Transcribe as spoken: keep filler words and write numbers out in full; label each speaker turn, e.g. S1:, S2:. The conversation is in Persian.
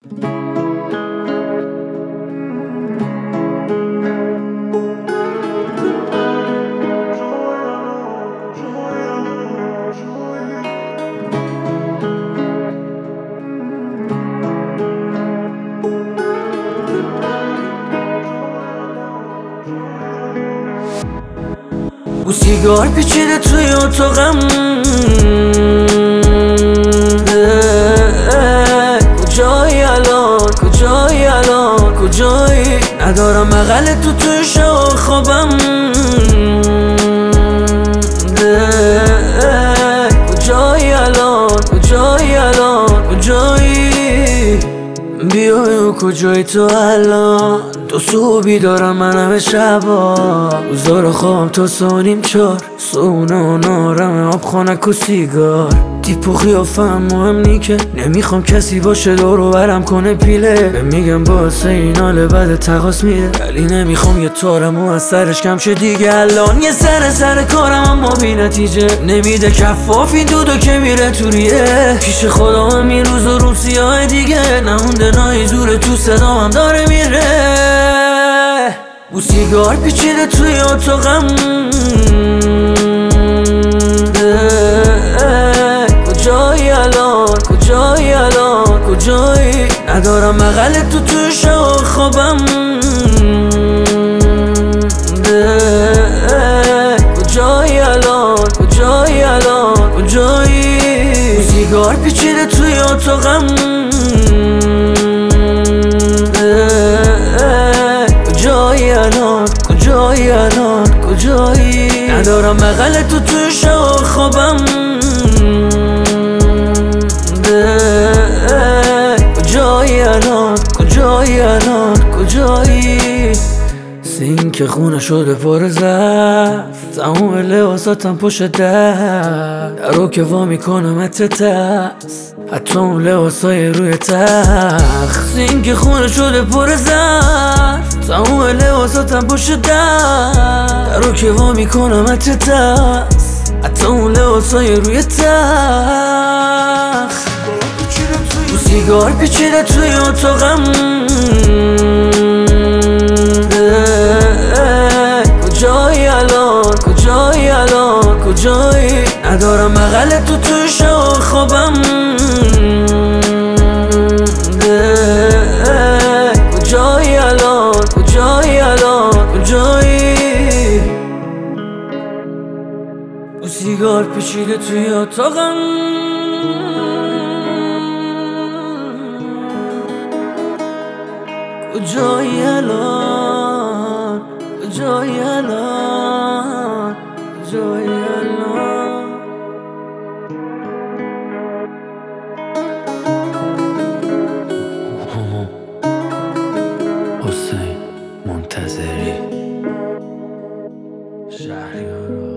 S1: بو سیگار پیچیده توی اتاقم، کجایی الان، کجایی الان، کجایی؟ ندارم بغل تو توی شب خوابم، کجایی الان، کجایی الان، کجایی؟ بیای کجایی تو الان؟ تو صبحی دارم من همه شبا، روزا خوابم تا سانیم چار، سونه و نارم آب خانک و سیگار. تیپ و خیافم مهم نی که نمیخوام کسی باشه دورو برم کنه پیله، به میگم باسه این حال بعد تقاس میده، ولی نمیخوام یه تارم و از سرش کم شه دیگه. الان یه سر سر کارم اما بی نتیجه، نمیده کفاف این دودو که میره تو ریه. پیش خدا همین روز و روز سیاه دیگه، نمونده نایی زور تو صدام هم داره میره. بو سیگار پیچیده توی اتاقم، کجایی الان، کجایی الان، کجایی؟ ندارم بغل تو توی شب خوابم، کجایی الان، کجایی الان، کجایی؟ بو سیگار پیچیده توی اتاقم، کجایی الان، کجایی الان، کجایی؟ ندارم بغل تو توی شب خوابم، کجایی الان، کجایی الان، کجایی؟ سینک خونه شده پر ظرف، تموم لباساتم پشت در، درو که وا میکنم اتتست، حتی اون لباسای روی تخت. سینک خونه شده پر ظرف، تموم لباساتم پشت در، درو که وا میکنم اتتست، حتی اون لباسای روی تخت. بو سیگار پیچیده توی اتاقم، کجایی الان، کجایی الان، کجایی؟ ندارم بغل تو توی شب خوابم، کجایی الان، کجایی الان، کجایی؟ بو سیگار پیچیده توی اتاقم، کجایی الان، کجایی الان، کجایی الان؟
S2: حسین منتظری
S1: شهریارا